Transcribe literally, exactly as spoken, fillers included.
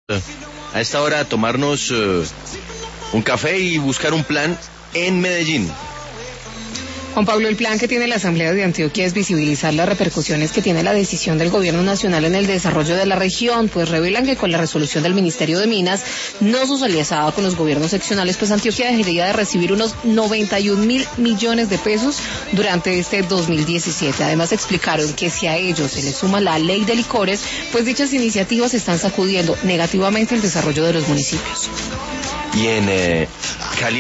A esta hora tomarnos uh, un café y buscar un plan en Medellín. Juan Pablo, el plan que tiene la Asamblea de Antioquia es visibilizar las repercusiones que tiene la decisión del gobierno nacional en el desarrollo de la región, pues revelan que con la resolución del Ministerio de Minas no socializada con los gobiernos seccionales, pues Antioquia dejaría de recibir unos noventa y un mil millones de pesos durante este dos mil diecisiete. Además explicaron que si a ellos se les suma la ley de licores, pues dichas iniciativas están sacudiendo negativamente el desarrollo de los municipios. Y en eh,